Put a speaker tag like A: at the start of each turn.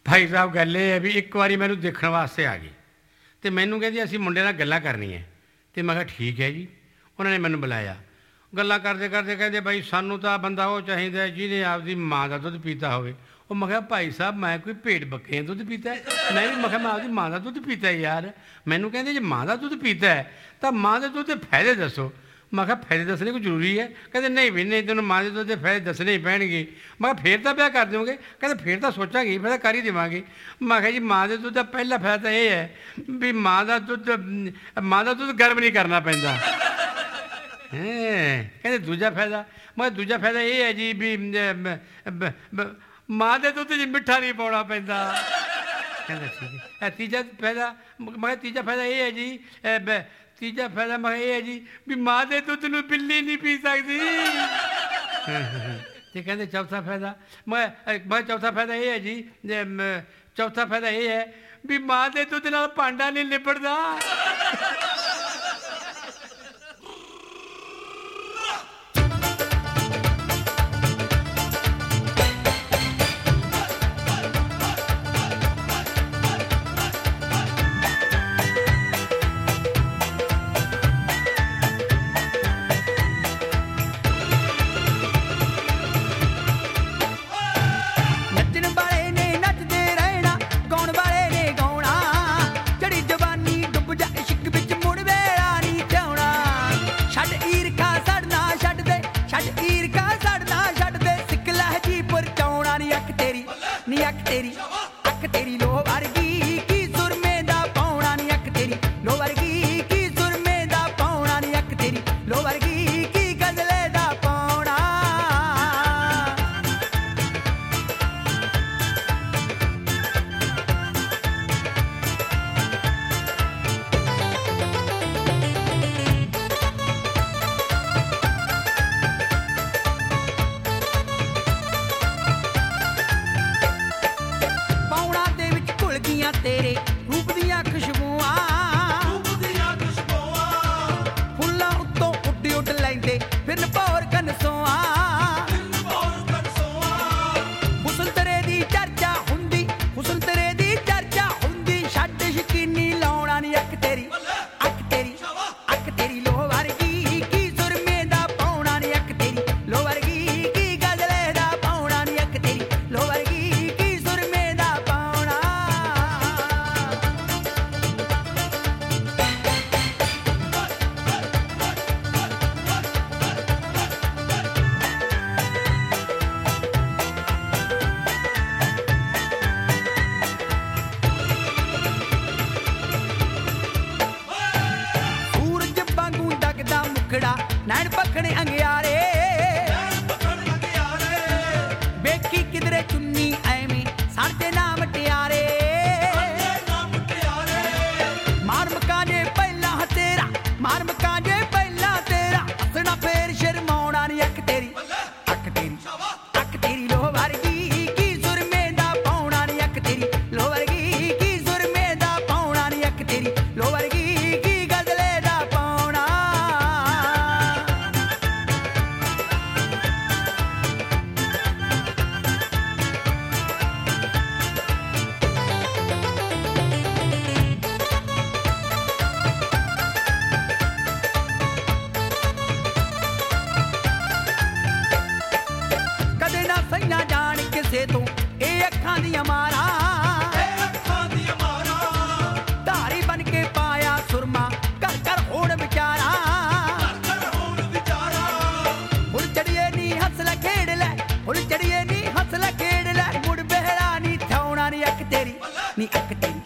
A: ਭਾਈ ਸਾਹਿਬ ਗੱਲ ਇਹ ਹੈ ਵੀ ਇੱਕ ਵਾਰੀ ਮੈਨੂੰ ਦੇਖਣ ਵਾਸਤੇ ਆ ਗਈ ਅਤੇ ਮੈਨੂੰ ਕਹਿੰਦੀ ਅਸੀਂ ਮੁੰਡੇ ਨਾਲ ਗੱਲਾਂ ਕਰਨੀਆਂ ਅਤੇ ਮੈਂ ਕਿਹਾ ਠੀਕ ਹੈ ਜੀ। ਉਹਨਾਂ ਨੇ ਮੈਨੂੰ ਬੁਲਾਇਆ, ਗੱਲਾਂ ਕਰਦੇ ਕਰਦੇ ਕਹਿੰਦੇ ਬਾਈ ਸਾਨੂੰ ਤਾਂ ਬੰਦਾ ਉਹ ਚਾਹੀਦਾ ਜਿਹਨੇ ਆਪਦੀ ਮਾਂ ਦਾ ਦੁੱਧ ਪੀਤਾ ਹੋਵੇ। ਉਹ ਮੈਂ ਕਿਹਾ ਭਾਈ ਸਾਹਿਬ ਮੈਂ ਕੋਈ ਭੇਡ ਬੱਕਰੀਆਂ ਦੁੱਧ ਪੀਤਾ ਮੈਂ ਵੀ ਮੈਂ ਕਿਹਾ ਮੈਂ ਆਪਦੀ ਮਾਂ ਦਾ ਦੁੱਧ ਪੀਤਾ ਯਾਰ। ਮੈਨੂੰ ਕਹਿੰਦੇ ਜੇ ਮਾਂ ਦਾ ਦੁੱਧ ਪੀਤਾ ਹੈ ਤਾਂ ਮਾਂ ਦੇ ਦੁੱਧ ਦੇ ਫਾਇਦੇ ਦੱਸੋ। ਮੈਂ ਕਿਹਾ ਫਾਇਦੇ ਦੱਸਣੇ ਕੋਈ ਜ਼ਰੂਰੀ ਹੈ? ਕਹਿੰਦੇ ਨਹੀਂ ਵੀ ਨਹੀਂ ਤੈਨੂੰ ਮਾਂ ਦੇ ਦੁੱਧ ਦੇ ਫਾਇਦੇ ਦੱਸਣੇ ਹੀ ਪੈਣਗੇ। ਮੈਂ ਕਿਹਾ ਫੇਰ ਤਾਂ ਵਿਆਹ ਕਰ ਦਿਓਗੇ? ਕਹਿੰਦੇ ਫੇਰ ਤਾਂ ਸੋਚਾਂਗੇ ਫਿਰ ਤਾਂ ਕਰ ਹੀ ਦੇਵਾਂਗੇ। ਮੈਂ ਕਿਹਾ ਜੀ ਮਾਂ ਦੇ ਦੁੱਧ ਦਾ ਪਹਿਲਾ ਫਾਇਦਾ ਤਾਂ ਇਹ ਹੈ ਵੀ ਮਾਂ ਦਾ ਦੁੱਧ ਗਰਮ ਨਹੀਂ ਕਰਨਾ ਪੈਂਦਾ। ਕਹਿੰਦੇ ਦੂਜਾ ਫਾਇਦਾ? ਮੈਂ ਕਿਹਾ ਦੂਜਾ ਫਾਇਦਾ ਇਹ ਹੈ ਜੀ ਵੀ ਮਾਂ ਦੇ ਦੁੱਧ 'ਚ ਮਿੱਠਾ ਨਹੀਂ ਪਾਉਣਾ ਪੈਂਦਾ। ਕਹਿੰਦਾ ਠੀਕ ਹੈ। ਤੀਜਾ ਫਾਇਦਾ? ਮੈਂ ਕਿਹਾ ਤੀਜਾ ਫਾਇਦਾ ਇਹ ਹੈ ਜੀ ਤੀਜਾ ਫਾਇਦਾ ਮੈਂ ਇਹ ਹੈ ਜੀ ਵੀ ਮਾਂ ਦੇ ਦੁੱਧ ਨੂੰ ਬਿੱਲੀ ਨਹੀਂ ਪੀ ਸਕਦੀ। ਅਤੇ ਕਹਿੰਦੇ ਚੌਥਾ ਫਾਇਦਾ? ਮੈਂ ਚੌਥਾ ਫਾਇਦਾ ਇਹ ਹੈ ਜੀ ਚੌਥਾ ਫਾਇਦਾ ਇਹ ਹੈ ਵੀ ਮਾਂ ਦੇ ਦੁੱਧ ਨਾਲ ਭਾਂਡਾ ਨਹੀਂ ਲਿਬੜਦਾ।
B: ਨੈਣ ਪੱਖਣੇ ਅੰਗਿਆਰੇ ਵੇਖੀ ਕਿਧਰੇ ਚੁੰਨੀ ਐਵੇਂ ਸਾਡੇ ਨਾਮ ਟਿਆਰੇ ਮਾਰ ਮਕਾ ਜੇ ਪਹਿਲਾਂ ਤੇਰਾ ਮਾਰ ਮਕਾ ਜੇ ਪਹਿਲਾਂ ਤੇਰਾ ਹੱਸਣਾ ਫੇਰ ਸ਼ਰਮਾਉਣਾ ਨਹੀਂ ਅੱਖ ਤੇਰੀ ਲੋਹ ਵਰਗੀ ਕੀ ਸੁਰਮੇ ਦਾ ਪਾਉਣਾ ਨਹੀਂ ਅੱਖ ਤੇਰੀ ਲੋਹ ਵਰਗੀ ਕੀ ਸੁਰਮੇ ਦਾ ਪਾਉਣਾ ਨਹੀਂ ਅੱਖ ਤੇਰੀ ਲੋਹ ਵਰਗੀ ਕੀ ਗਜ਼ਲੇ ਦਾ ਪਾਉਣਾ। ਕਦੇ ਨਾ ਸਈਆਂ ਜਾਣ ਕਿਸੇ ਤੋਂ ਇਹ ਅੱਖਾਂ ਦੀਆਂ ਮਾਰਾਂ ਧਾਰੀ ਬਣ ਕੇ ਪਾਇਆ ਸੁਰਮਾ ਘਰ ਘਰ ਹੋਣ ਵਿਚਾਰਾ ਹੁਣ ਚੜੀਏ ਨੀ ਹੱਸ ਲੈ ਖੇਡ ਲੈ ਹੁਣ ਚੜੀਏ ਨੀ ਹੱਸ ਲੈ ਖੇਡ ਲੈ ਮੁੜ ਬਹਿਰਾ ਨੀ ਥਾਉਣਾ ਨੀ ਅੱਖ ਤੇਰੀ ਨੀ ਅੱਖ ਤੇਰੀ